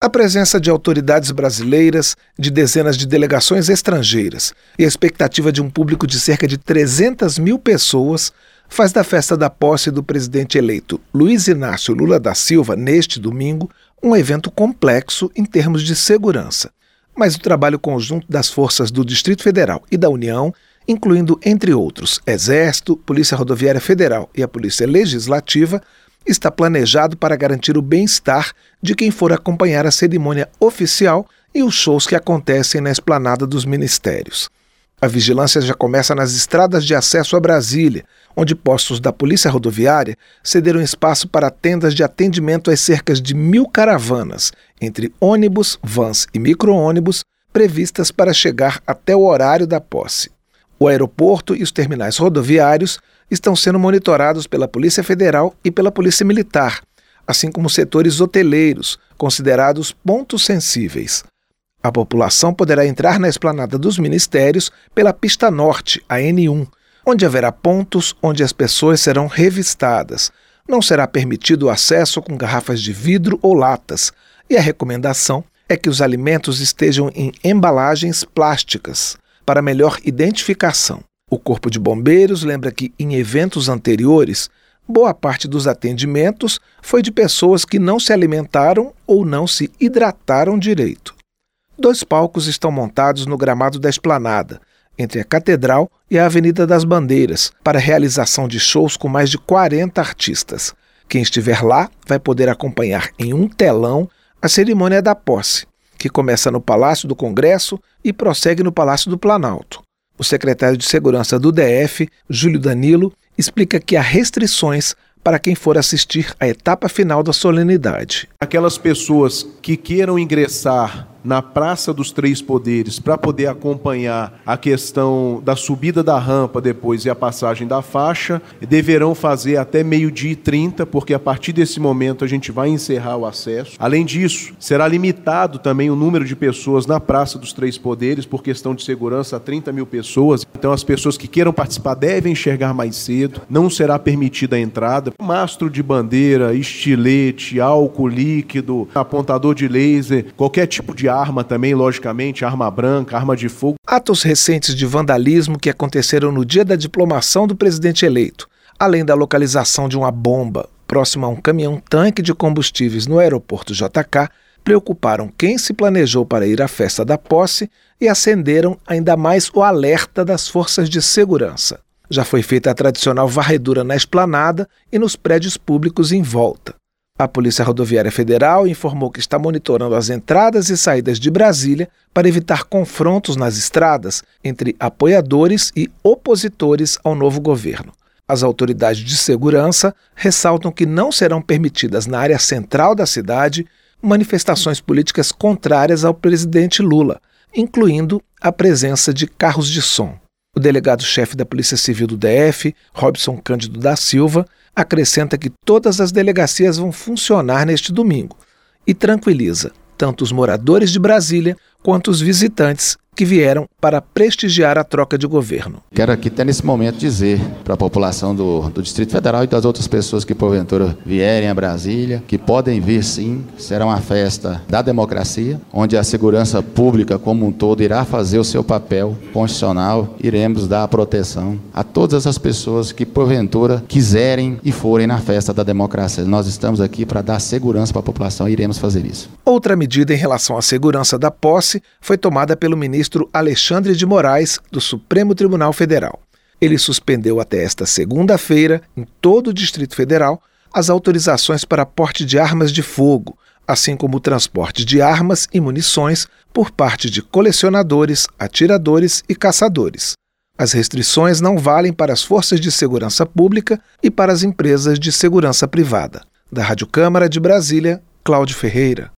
presença de autoridades brasileiras, de dezenas de delegações estrangeiras e a expectativa de um público de cerca de 300 mil pessoas faz da festa da posse do presidente eleito Luiz Inácio Lula da Silva, neste domingo, um evento complexo em termos de segurança. Mas o trabalho conjunto das forças do Distrito Federal e da União, incluindo, entre outros, Exército, Polícia Rodoviária Federal e a Polícia Legislativa, está planejado para garantir o bem-estar de quem for acompanhar a cerimônia oficial e os shows que acontecem na esplanada dos ministérios. A vigilância já começa nas estradas de acesso a Brasília, onde postos da Polícia Rodoviária cederam espaço para tendas de atendimento às cerca de 1.000 caravanas, entre ônibus, vans e micro-ônibus, previstas para chegar até o horário da posse. O aeroporto e os terminais rodoviários estão sendo monitorados pela Polícia Federal e pela Polícia Militar, assim como setores hoteleiros, considerados pontos sensíveis. A população poderá entrar na esplanada dos ministérios pela pista norte, a N1, onde haverá pontos onde as pessoas serão revistadas. Não será permitido o acesso com garrafas de vidro ou latas, e a recomendação é que os alimentos estejam em embalagens plásticas, para melhor identificação. O Corpo de Bombeiros lembra que, em eventos anteriores, boa parte dos atendimentos foi de pessoas que não se alimentaram ou não se hidrataram direito. 2 palcos estão montados no gramado da esplanada, entre a Catedral e a Avenida das Bandeiras, para a realização de shows com mais de 40 artistas. Quem estiver lá vai poder acompanhar em um telão a cerimônia da posse, que começa no Palácio do Congresso e prossegue no Palácio do Planalto. O secretário de Segurança do DF, Júlio Danilo, explica que há restrições para quem for assistir à etapa final da solenidade. Aquelas pessoas que queiram ingressar na Praça dos Três Poderes para poder acompanhar a questão da subida da rampa depois e a passagem da faixa, deverão fazer até 12h30, porque a partir desse momento a gente vai encerrar o acesso. Além disso, será limitado também o número de pessoas na Praça dos Três Poderes, por questão de segurança, a 30 mil pessoas. Então as pessoas que queiram participar devem chegar mais cedo, não será permitida a entrada. Mastro de bandeira, estilete, álcool líquido, apontador de laser, qualquer tipo de arma também, logicamente, arma branca, arma de fogo. Atos recentes de vandalismo que aconteceram no dia da diplomação do presidente eleito, além da localização de uma bomba próxima a um caminhão-tanque de combustíveis no aeroporto JK, preocuparam quem se planejou para ir à festa da posse e acenderam ainda mais o alerta das forças de segurança. Já foi feita a tradicional varredura na esplanada e nos prédios públicos em volta. A Polícia Rodoviária Federal informou que está monitorando as entradas e saídas de Brasília para evitar confrontos nas estradas entre apoiadores e opositores ao novo governo. As autoridades de segurança ressaltam que não serão permitidas na área central da cidade manifestações políticas contrárias ao presidente Lula, incluindo a presença de carros de som. O delegado-chefe da Polícia Civil do DF, Robson Cândido da Silva, acrescenta que todas as delegacias vão funcionar neste domingo e tranquiliza tanto os moradores de Brasília quanto os visitantes que vieram para prestigiar a troca de governo. Quero aqui até nesse momento dizer para a população do Distrito Federal e das outras pessoas que porventura vierem a Brasília, que podem vir sim, será uma festa da democracia, onde a segurança pública como um todo irá fazer o seu papel constitucional, iremos dar a proteção a todas as pessoas que porventura quiserem e forem na festa da democracia. Nós estamos aqui para dar segurança para a população e iremos fazer isso. Outra medida em relação à segurança da posse foi tomada pelo ministro Alexandre de Moraes, do Supremo Tribunal Federal. Ele suspendeu até esta segunda-feira, em todo o Distrito Federal, as autorizações para porte de armas de fogo, assim como o transporte de armas e munições por parte de colecionadores, atiradores e caçadores. As restrições não valem para as forças de segurança pública e para as empresas de segurança privada. Da Rádio Câmara de Brasília, Cláudio Ferreira.